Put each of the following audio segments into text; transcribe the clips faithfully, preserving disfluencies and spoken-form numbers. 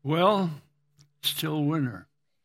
Well, still winter.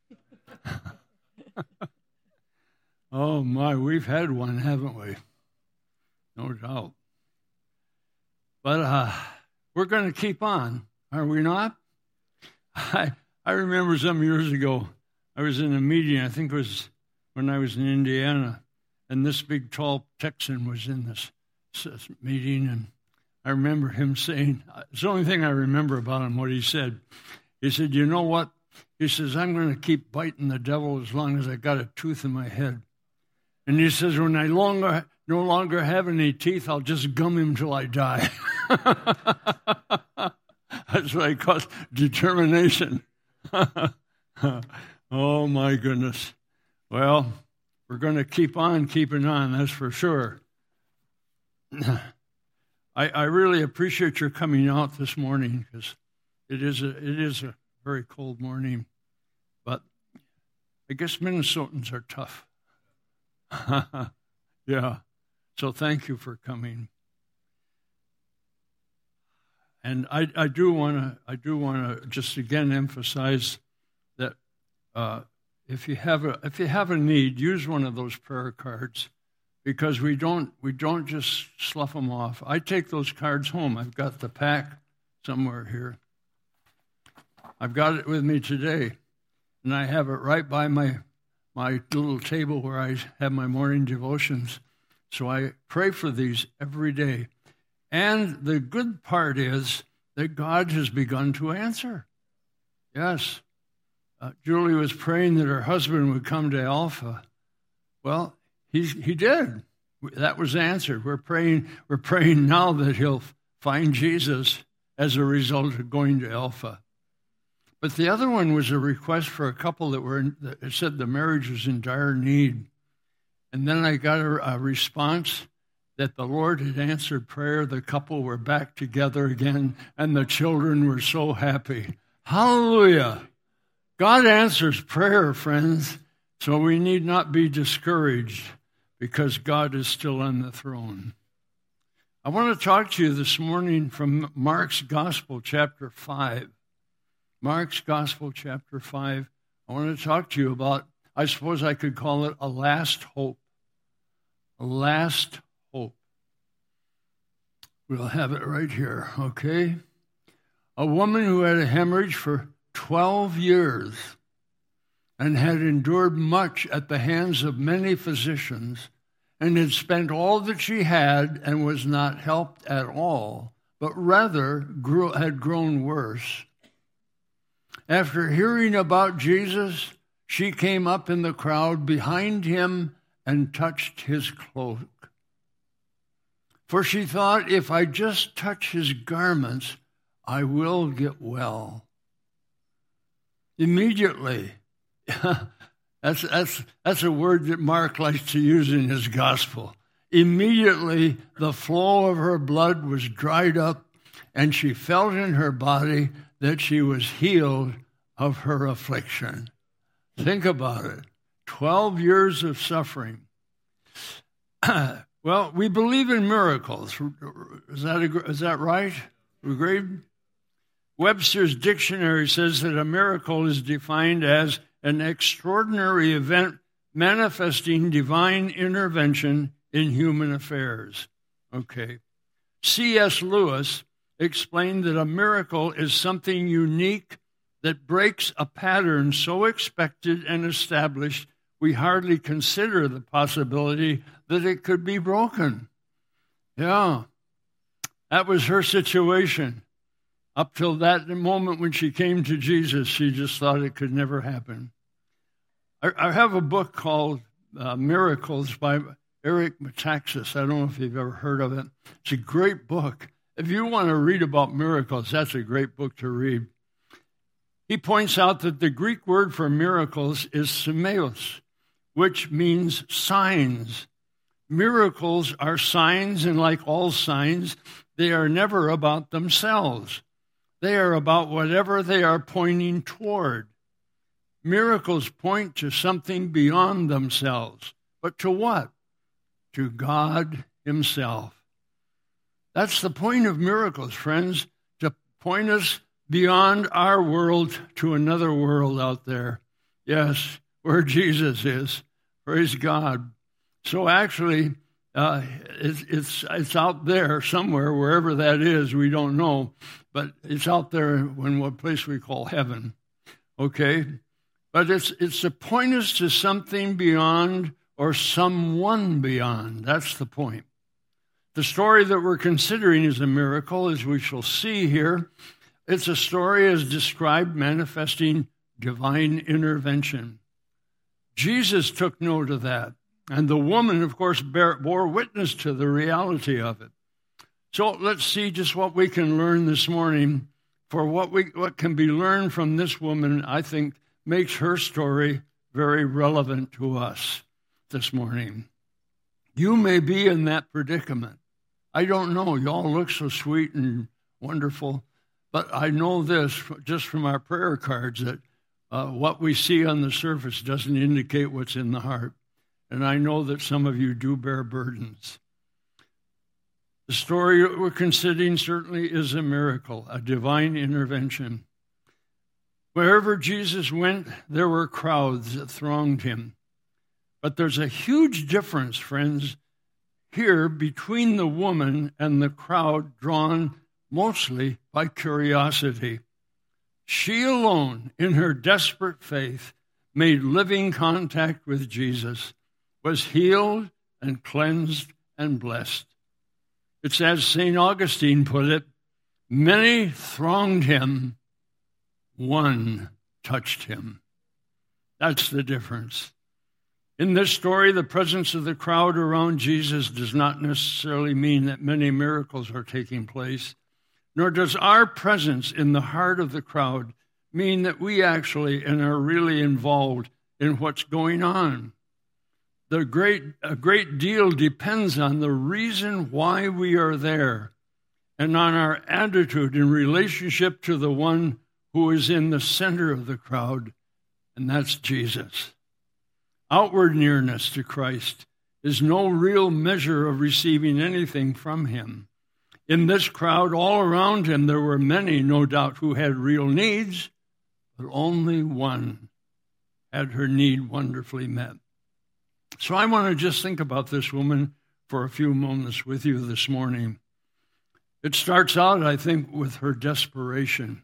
Oh, my, we've had one, haven't we? No doubt. But uh, we're going to keep on, are we not? I, I remember some years ago, I was in a meeting, I think it was when I was in Indiana, and this big, tall Texan was in this, this meeting, and I remember him saying, it's the only thing I remember about him, what he said. He said, you know what? He says, I'm going to keep biting the devil as long as I got a tooth in my head. And he says, when I longer, no longer have any teeth, I'll just gum him till I die. That's what I call determination. Oh, my goodness. Well, we're going to keep on keeping on, that's for sure. I, I really appreciate your coming out this morning because it is a, it is a very cold morning. But I guess Minnesotans are tough. Yeah. So thank you for coming. And I, I do want to I do want to just again emphasize that uh, if you have a if you have a need, use one of those prayer cards, because we don't we don't just slough them off. I take those cards home. I've got the pack somewhere here. I've got it with me today, and I have it right by my my little table where I have my morning devotions. So I pray for these every day. And the good part is that God has begun to answer. Yes. Uh, Julie was praying that her husband would come to Alpha. Well, he's, he did. That was answered. We're praying, we're praying now that he'll find Jesus as a result of going to Alpha. But the other one was a request for a couple that were in, that said the marriage was in dire need. And then I got a, a response that the Lord had answered prayer. The couple were back together again, and the children were so happy. Hallelujah. God answers prayer, friends, so we need not be discouraged because God is still on the throne. I want to talk to you this morning from Mark's Gospel, chapter five. Mark's Gospel, chapter five. I want to talk to you about, I suppose I could call it a last hope. A last hope. We'll have it right here, okay? A woman who had a hemorrhage for twelve years and had endured much at the hands of many physicians and had spent all that she had and was not helped at all, but rather grew, had grown worse. After hearing about Jesus, she came up in the crowd behind him and touched his cloak. For she thought, if I just touch his garments, I will get well. Immediately, that's, that's, that's a word that Mark likes to use in his gospel. Immediately, the flow of her blood was dried up, and she felt in her body that she was healed of her affliction. Think about it. Twelve years of suffering. Well, we believe in miracles. Is that, is that right? Agreed? Webster's dictionary says that a miracle is defined as an extraordinary event manifesting divine intervention in human affairs. Okay. C S Lewis explained that a miracle is something unique that breaks a pattern so expected and established we hardly consider the possibility that it could be broken. Yeah, that was her situation. Up till that moment when she came to Jesus, she just thought it could never happen. I, I have a book called uh, Miracles by Eric Metaxas. I don't know if you've ever heard of it. It's a great book. If you want to read about miracles, that's a great book to read. He points out that the Greek word for miracles is semeos, which means signs. Miracles are signs, and like all signs, they are never about themselves. They are about whatever they are pointing toward. Miracles point to something beyond themselves. But to what? To God himself. That's the point of miracles, friends, to point us beyond our world to another world out there. Yes, where Jesus is. Praise God. So actually, uh, it's, it's, it's out there somewhere, wherever that is, we don't know. But it's out there in what place we call heaven. Okay? But it's, it's to point us to something beyond or someone beyond. That's the point. The story that we're considering is a miracle, as we shall see here. It's a story as described manifesting divine intervention. Jesus took note of that. And the woman, of course, bear, bore witness to the reality of it. So let's see just what we can learn this morning. For what we what can be learned from this woman, I think, makes her story very relevant to us this morning. You may be in that predicament. I don't know. Y'all look so sweet and wonderful. But I know this just from our prayer cards, that uh, what we see on the surface doesn't indicate what's in the heart. And I know that some of you do bear burdens. The story we're considering certainly is a miracle, a divine intervention. Wherever Jesus went, there were crowds that thronged him. But there's a huge difference, friends, here between the woman and the crowd drawn mostly by curiosity. She alone, in her desperate faith, made living contact with Jesus, was healed and cleansed and blessed. It's as Saint Augustine put it, many thronged him, one touched him. That's the difference. In this story, the presence of the crowd around Jesus does not necessarily mean that many miracles are taking place, nor does our presence in the heart of the crowd mean that we actually and are really involved in what's going on. The great, a great deal depends on the reason why we are there and on our attitude in relationship to the one who is in the center of the crowd, and that's Jesus. Outward nearness to Christ is no real measure of receiving anything from him. In this crowd all around him, there were many, no doubt, who had real needs, but only one had her need wonderfully met. So I want to just think about this woman for a few moments with you this morning. It starts out, I think, with her desperation.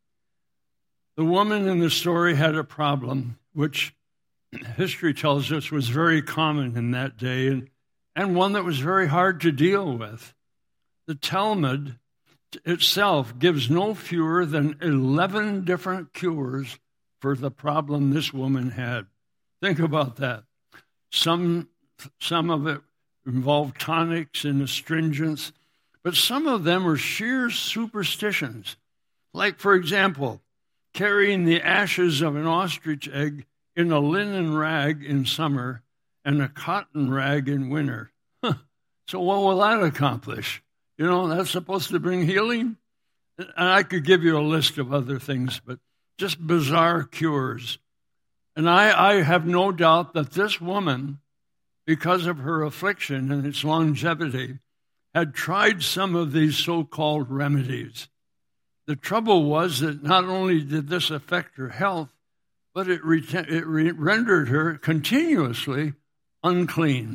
The woman in the story had a problem, which history tells us was very common in that day, and, and one that was very hard to deal with. The Talmud itself gives no fewer than eleven different cures for the problem this woman had. Think about that. Some, some of it involved tonics and astringents, but some of them are sheer superstitions. Like, for example, carrying the ashes of an ostrich egg in a linen rag in summer and a cotton rag in winter. So what will that accomplish? You know, that's supposed to bring healing? And I could give you a list of other things, but just bizarre cures. And I, I have no doubt that this woman, because of her affliction and its longevity, had tried some of these so-called remedies. The trouble was that not only did this affect her health, but it, re- it re- rendered her continuously unclean.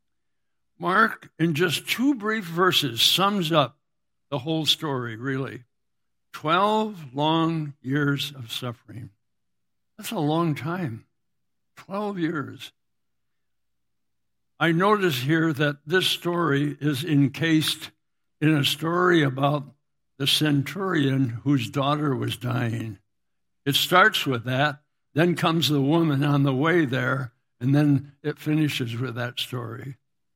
Mark, in just two brief verses, sums up the whole story, really. Twelve long years of suffering. That's a long time. Twelve years. I notice here that this story is encased in a story about the centurion whose daughter was dying. It starts with that, then comes the woman on the way there, and then it finishes with that story.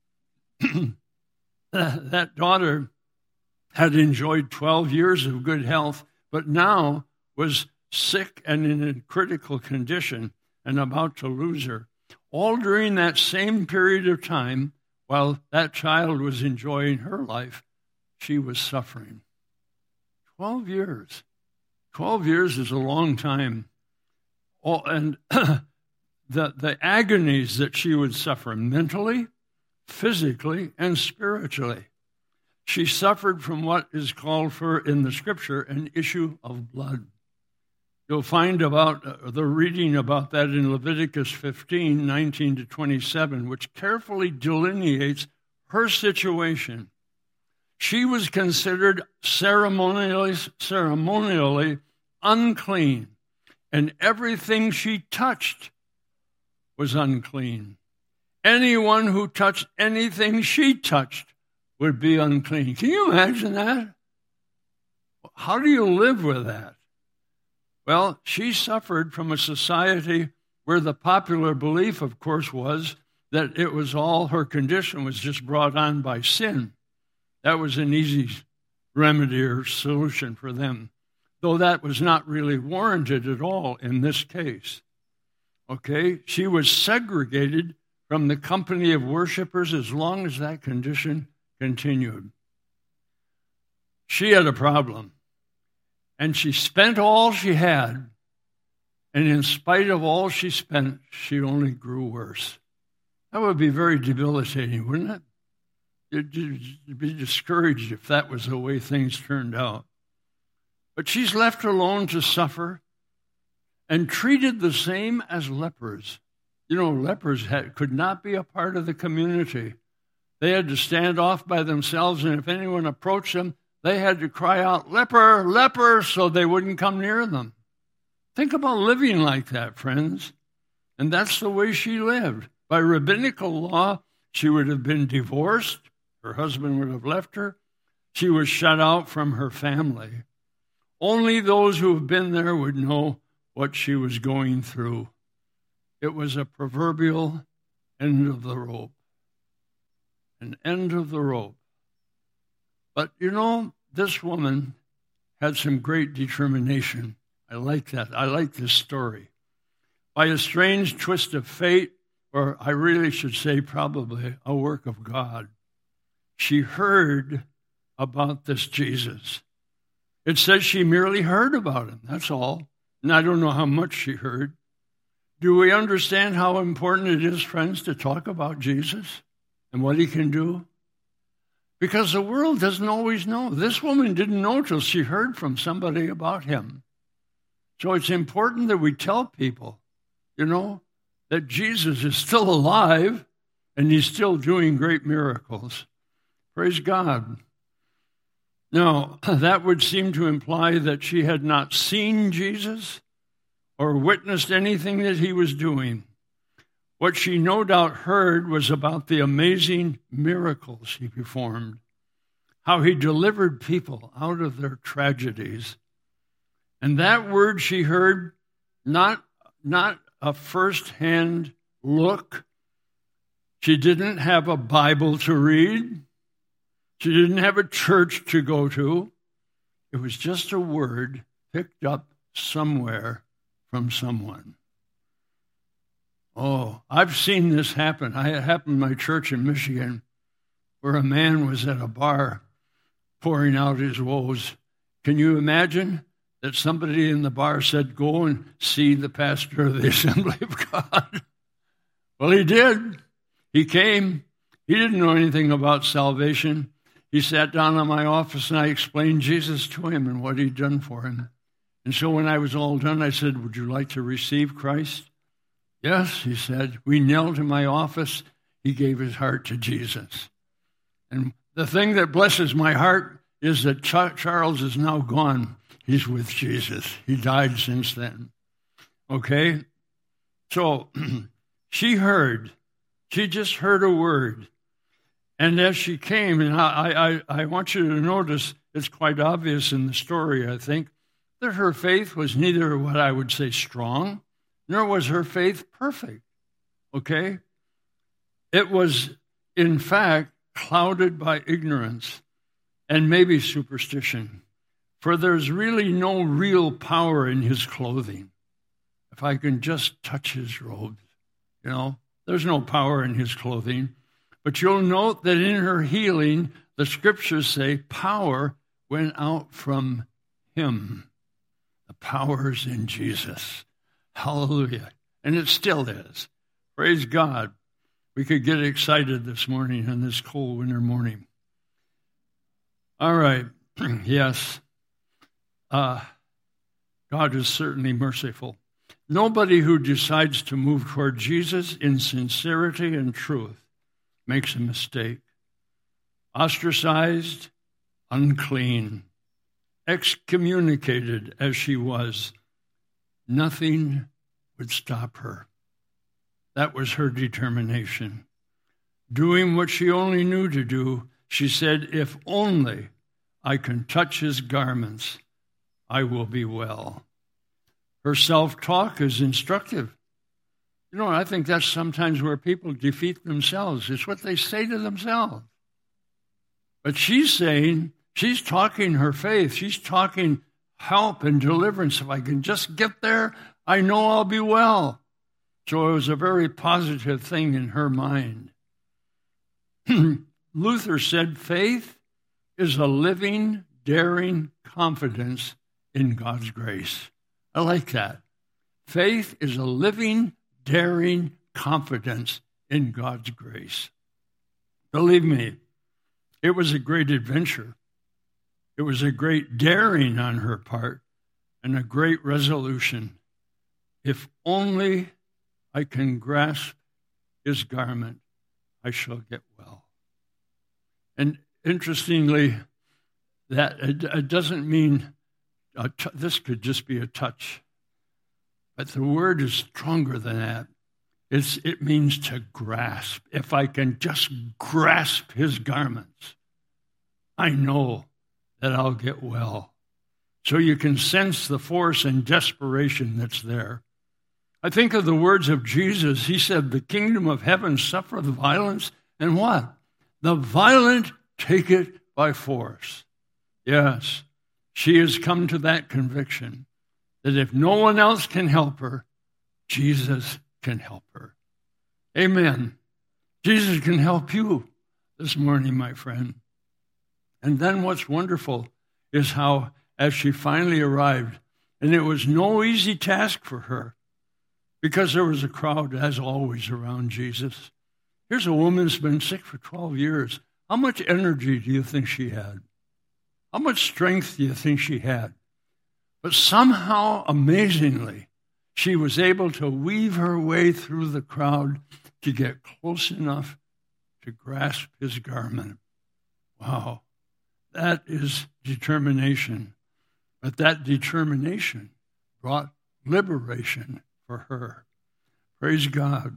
That daughter had enjoyed twelve years of good health, but now was sick and in a critical condition and about to lose her. All during that same period of time, while that child was enjoying her life, she was suffering. Twelve years. Twelve years is a long time. Oh, and the, the agonies that she would suffer mentally, physically, and spiritually. she suffered from what is called for in the scripture an issue of blood. You'll find about uh, the reading about that in Leviticus fifteen, nineteen to twenty-seven, which carefully delineates her situation. She was considered ceremonially, ceremonially unclean, and everything she touched was unclean. Anyone who touched anything she touched would be unclean. Can you imagine that? How do you live with that? Well, she suffered from a society where the popular belief, of course, was that it was all her condition was just brought on by sin. That was an easy remedy or solution for them, though that was not really warranted at all in this case. Okay, she was segregated from the company of worshipers as long as that condition continued. She had a problem, and she spent all she had, and in spite of all she spent, she only grew worse. That would be very debilitating, wouldn't it? You'd be discouraged if that was the way things turned out. But she's left alone to suffer and treated the same as lepers. You know, lepers had, could not be a part of the community. They had to stand off by themselves, and if anyone approached them, they had to cry out, "Leper, leper," so they wouldn't come near them. Think about living like that, friends. And that's the way she lived. By rabbinical law, she would have been divorced. Her husband would have left her. She was shut out from her family. Only those who have been there would know what she was going through. It was a proverbial end of the rope. An end of the rope. But, you know, this woman had some great determination. I like that. I like this story. By a strange twist of fate, or I really should say probably a work of God, she heard about this Jesus. It says she merely heard about him. That's all. And I don't know how much she heard. Do we understand how important it is, friends, to talk about Jesus and what he can do? Because the world doesn't always know. This woman didn't know till she heard from somebody about him. So it's important that we tell people, you know, that Jesus is still alive and he's still doing great miracles. Praise God. Now, that would seem to imply that she had not seen Jesus or witnessed anything that he was doing. What she no doubt heard was about the amazing miracles he performed, how he delivered people out of their tragedies. And that word she heard, not, not a first-hand look. She didn't have a Bible to read. She didn't have a church to go to. It was just a word picked up somewhere from someone. Oh, I've seen this happen. I, it happened in my church in Michigan, where a man was at a bar pouring out his woes. Can you imagine that somebody in the bar said, "Go and see the pastor of the Assembly of God"? Well, he did. He came. He didn't know anything about salvation. He sat down in my office, and I explained Jesus to him and what he'd done for him. And so when I was all done, I said, "Would you like to receive Christ?" "Yes," he said. We knelt in my office. He gave his heart to Jesus. And the thing that blesses my heart is that Ch- Charles is now gone. He's with Jesus. He died since then. Okay? So she heard. She just heard a word. And as she came, and I, I, I want you to notice, it's quite obvious in the story, I think, that her faith was neither what I would say strong, nor was her faith perfect. Okay? It was, in fact, clouded by ignorance and maybe superstition. For there's really no real power in his clothing. If I can just touch his robes, you know, there's no power in his clothing. But you'll note that in her healing, the scriptures say power went out from him. The power's in Jesus. Hallelujah. And it still is. Praise God. We could get excited this morning on this cold winter morning. All right. Yes. Uh, God is certainly merciful. Nobody who decides to move toward Jesus in sincerity and truth makes a mistake. Ostracized, unclean, excommunicated as she was, nothing would stop her. That was her determination. Doing what she only knew to do, she said, if only I can touch his garments, I will be well. Her self-talk is instructive. You know, I think that's sometimes where people defeat themselves. It's what they say to themselves. But she's saying, she's talking her faith. She's talking help and deliverance. If I can just get there, I know I'll be well. So it was a very positive thing in her mind. Luther said, faith is a living, daring confidence in God's grace. I like that. Faith is a living, daring confidence in God's grace. Believe me, it was a great adventure. It was a great daring on her part and a great resolution. If only I can grasp his garment, I shall get well. And interestingly, that it, it doesn't mean a t- this could just be a touch, but the word is stronger than that. It's, it means to grasp. If I can just grasp his garments, I know that I'll get well. So you can sense the force and desperation that's there. I think of the words of Jesus. He said, the kingdom of heaven suffereth violence, and what? The violent take it by force. Yes, she has come to that conviction that if no one else can help her, Jesus can help her. Amen. Jesus can help you this morning, my friend. And then what's wonderful is how, as she finally arrived, and it was no easy task for her, because there was a crowd, as always, around Jesus. Here's a woman who's been sick for twelve years. How much energy do you think she had? How much strength do you think she had? But somehow, amazingly, she was able to weave her way through the crowd to get close enough to grasp his garment. Wow, that is determination. But that determination brought liberation for her. Praise God.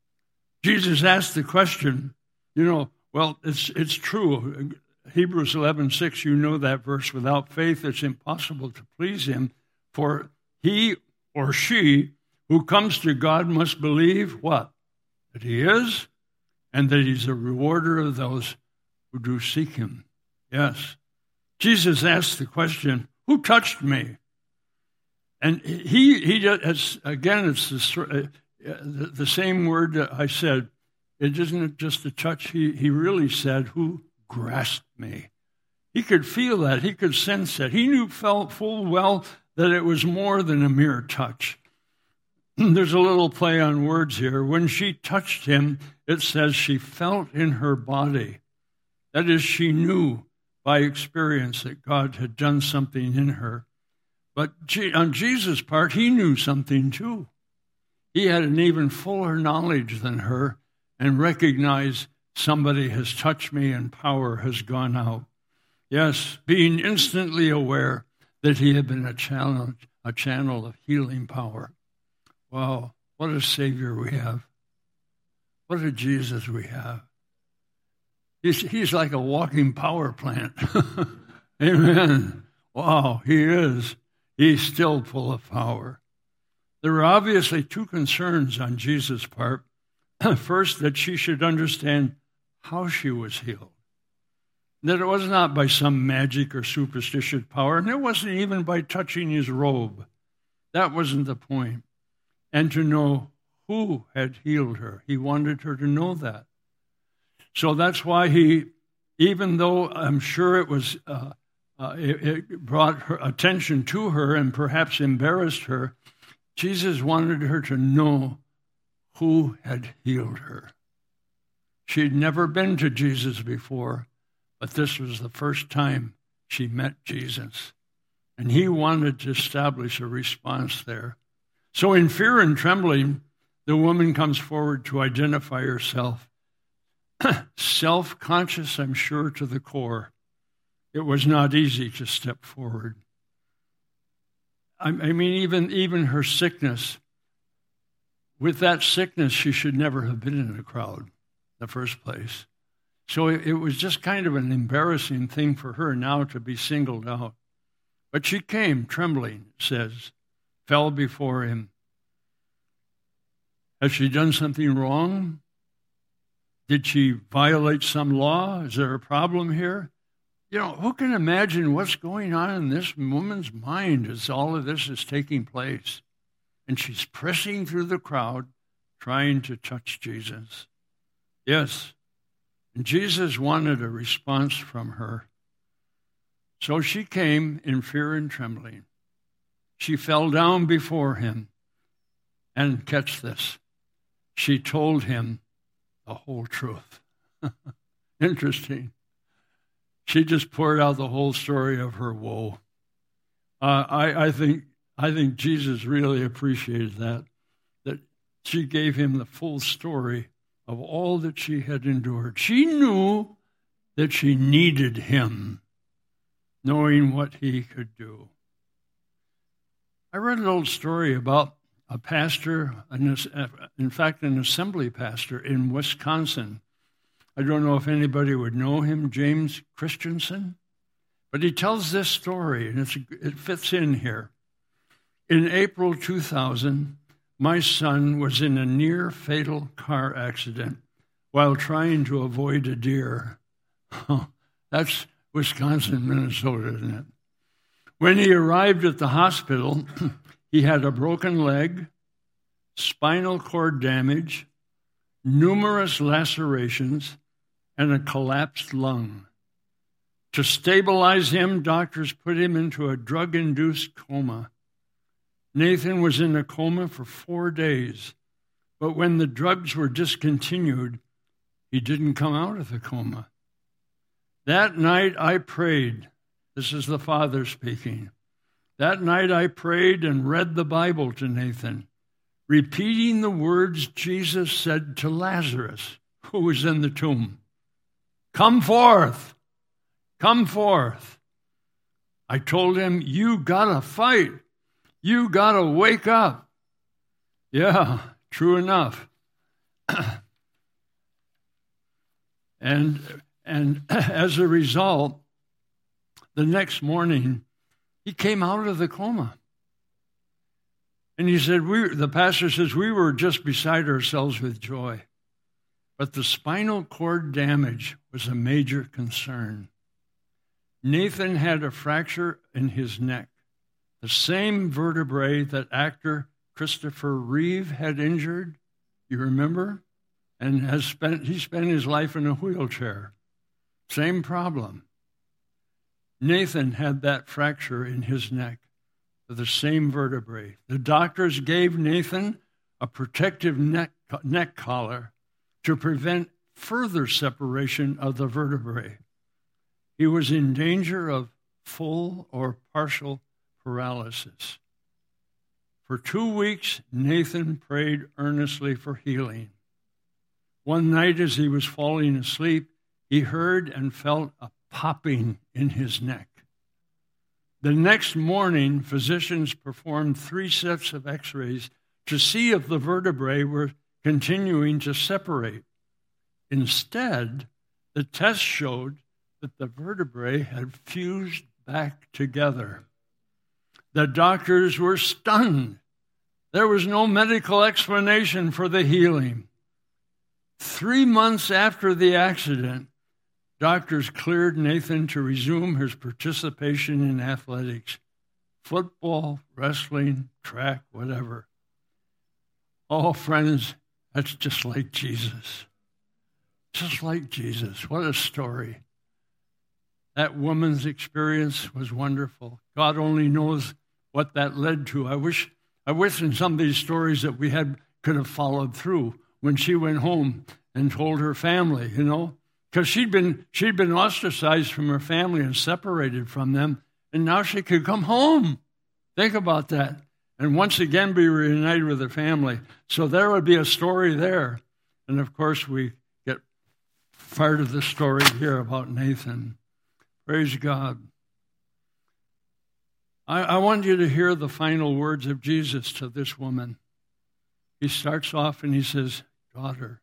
Jesus asked the question, you know, well, it's it's true. Hebrews eleven six, you know that verse. Without faith, it's impossible to please him. For he or she who comes to God must believe what? That he is, and that he's a rewarder of those who do seek him. Yes. Jesus asked the question, who touched me? And he, he has, again, it's the, the same word that I said. It isn't just a touch. He, he really said, who grasped me? He could feel that. He could sense that. He knew felt full well that it was more than a mere touch. There's a little play on words here. When she touched him, it says she felt in her body. That is, she knew by experience that God had done something in her. But on Jesus' part, he knew something too. He had an even fuller knowledge than her and recognized somebody has touched me and power has gone out. Yes, being instantly aware that he had been a channel, a channel of healing power. Wow, what a Savior we have. What a Jesus we have. He's, he's like a walking power plant. Amen. Wow, he is. He's still full of power. There were obviously two concerns on Jesus' part. First, that she should understand how she was healed. That it was not by some magic or superstitious power, and it wasn't even by touching his robe. That wasn't the point. And to know who had healed her. He wanted her to know that. So that's why he, even though I'm sure it was, uh, uh, it, it brought her attention to her and perhaps embarrassed her, Jesus wanted her to know who had healed her. She'd never been to Jesus before, but this was the first time she met Jesus. And he wanted to establish a response there. So in fear and trembling, the woman comes forward to identify herself. Self-conscious, I'm sure, to the core. It was not easy to step forward. I, I mean, even, even her sickness, with that sickness, she should never have been in a crowd in the first place. So it, it was just kind of an embarrassing thing for her now to be singled out. But she came trembling, it says, fell before him. Has she done something wrong? Did she violate some law? Is there a problem here? You know, who can imagine what's going on in this woman's mind as all of this is taking place? And she's pressing through the crowd, trying to touch Jesus. Yes, and Jesus wanted a response from her. So she came in fear and trembling. She fell down before him. And catch this, she told him the whole truth. Interesting. She just poured out the whole story of her woe. Uh, I, I think I think Jesus really appreciated that, that she gave him the full story of all that she had endured. She knew that she needed him, knowing what he could do. I read an old story about a pastor, in fact, an assembly pastor in Wisconsin. I don't know if anybody would know him, James Christensen, but he tells this story, and it's, it fits in here. In April two thousand, my son was in a near-fatal car accident while trying to avoid a deer. Oh, that's Wisconsin, Minnesota, isn't it? When he arrived at the hospital, he had a broken leg, spinal cord damage, numerous lacerations, and a collapsed lung. To stabilize him, doctors put him into a drug-induced coma. Nathan was in a coma for four days, but when the drugs were discontinued, he didn't come out of the coma. That night I prayed. This is the Father speaking. That night I prayed and read the Bible to Nathan, repeating the words Jesus said to Lazarus, who was in the tomb. Come forth, come forth. I told him, you gotta fight. You gotta wake up. Yeah, true enough. and and as a result, the next morning, he came out of the coma. And he said, we, the pastor says, we were just beside ourselves with joy. But the spinal cord damage was a major concern. Nathan had a fracture in his neck, the same vertebrae that actor Christopher Reeve had injured, you remember? And has spent he spent his life in a wheelchair. Same problem. Nathan had that fracture in his neck, the same vertebrae. The doctors gave Nathan a protective neck, neck collar to prevent further separation of the vertebrae. He was in danger of full or partial paralysis. For two weeks, Nathan prayed earnestly for healing. One night as he was falling asleep, he heard and felt a popping in his neck. The next morning, physicians performed three sets of x-rays to see if the vertebrae were continuing to separate. Instead, the test showed that the vertebrae had fused back together. The doctors were stunned. There was no medical explanation for the healing. Three months after the accident, doctors cleared Nathan to resume his participation in athletics, football, wrestling, track, whatever. Oh, friends, that's just like Jesus. Just like Jesus. What a story. That woman's experience was wonderful. God only knows what that led to. I wish I wish in some of these stories that we had could have followed through when she went home and told her family, you know, because she'd been she'd been ostracized from her family and separated from them, and now she could come home. Think about that. And once again be reunited with her family. So there would be a story there. And of course, we get part of the story here about Nathan. Praise God. I, I want you to hear the final words of Jesus to this woman. He starts off and he says, daughter.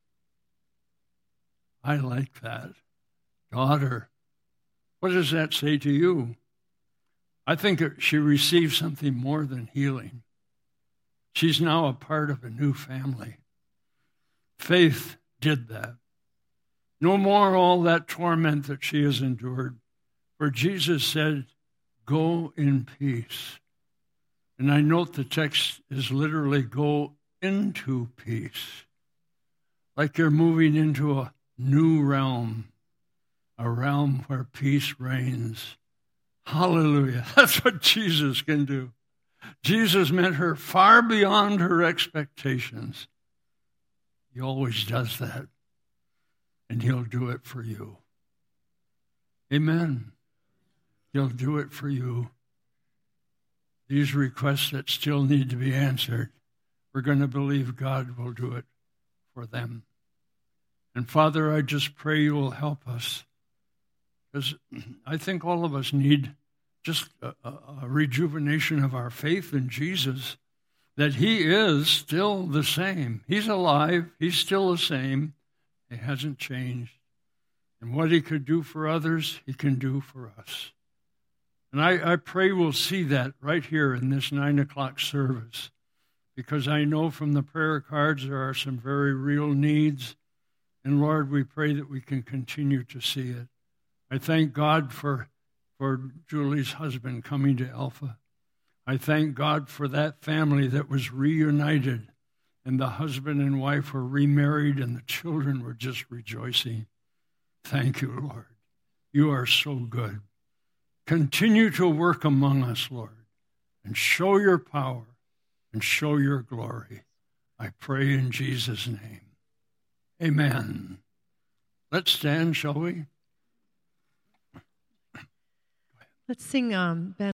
I like that. Daughter. What does that say to you? I think she received something more than healing. She's now a part of a new family. Faith did that. No more all that torment that she has endured. For Jesus said, go in peace. And I note the text is literally go into peace. Like you're moving into a new realm, a realm where peace reigns. Hallelujah. That's what Jesus can do. Jesus met her far beyond her expectations. He always does that. And he'll do it for you. Amen. He'll do it for you. These requests that still need to be answered, we're going to believe God will do it for them. And Father, I just pray you will help us. Because I think all of us need just a, a rejuvenation of our faith in Jesus, that he is still the same. He's alive. He's still the same. He hasn't changed. And what he could do for others, he can do for us. And I, I pray we'll see that right here in this nine o'clock service, because I know from the prayer cards there are some very real needs. And Lord, we pray that we can continue to see it. I thank God for for Julie's husband coming to Alpha. I thank God for that family that was reunited, and the husband and wife were remarried, and the children were just rejoicing. Thank you, Lord. You are so good. Continue to work among us, Lord, and show your power and show your glory. I pray in Jesus' name. Amen. Let's stand, shall we? Let's sing um, Ben.